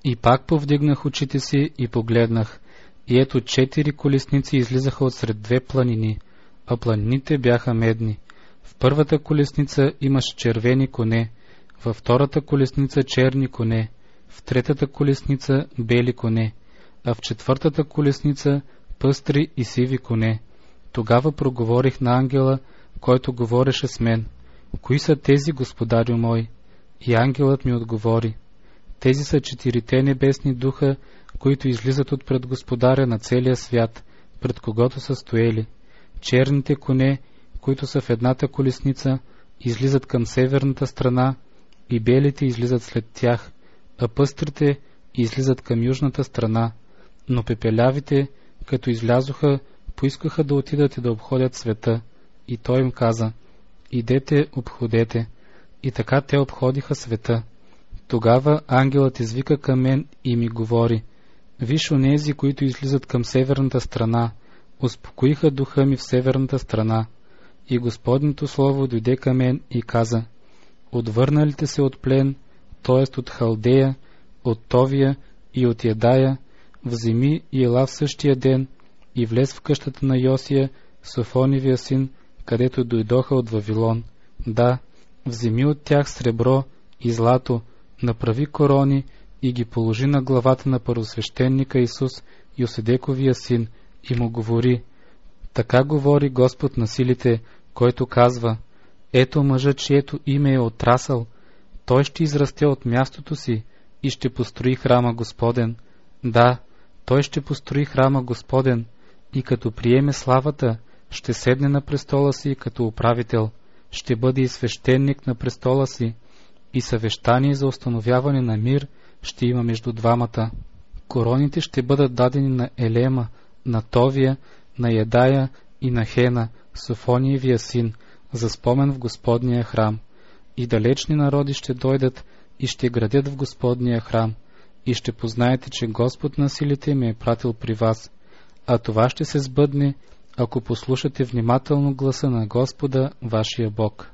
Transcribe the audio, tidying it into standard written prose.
И пак повдигнах очите си и погледнах, и ето 4 колесници излизаха отсред 2 планини, а планините бяха медни. В първата колесница имаше червени коне, във втората колесница черни коне, в третата колесница бели коне, а в четвъртата колесница пъстри и сиви коне. Тогава проговорих на ангела, който говореше с мен: кои са тези, господарю мой? И ангелът ми отговори: тези са 4 небесни духа, които излизат от пред господаря на целия свят, пред когото са стоели. Черните коне, които са в едната колесница, излизат към северната страна, и белите излизат след тях, а пъстрите излизат към южната страна. Но пепелявите, като излязоха, поискаха да отидат и да обходят света. И той им каза: идете, обходете. И така те обходиха света. Тогава ангелът извика към мен и ми говори: виж онези, които излизат към северната страна, успокоиха духа ми в северната страна. И Господнето слово дойде към мен и каза: отвърналите се от плен, т.е. от Халдея, от Товия и от Ядая, вземи и ела в същия ден и влез в къщата на Йосия, Софонивия син, където дойдоха от Вавилон. Да, вземи от тях сребро и злато, направи корони и ги положи на главата на първосвещеника Исус, Йоседековия син, и му говори: така говори Господ на силите, който казва: ето мъжът, чието име е отрасъл, той ще израсте от мястото си и ще построи храма Господен. Да, той ще построи храма Господен, и като приеме славата, ще седне на престола си като управител, ще бъде и свещеник на престола си, и съвещание за установяване на мир ще има между двамата. Короните ще бъдат дадени на Елема, на Товия, на Ядая и на Хена, Софониевия син, за спомен в Господния храм. И далечни народи ще дойдат и ще градят в Господния храм, и ще познаете, че Господ на силите ме е пратил при вас. А това ще се сбъдне, ако послушате внимателно гласа на Господа, вашия Бог.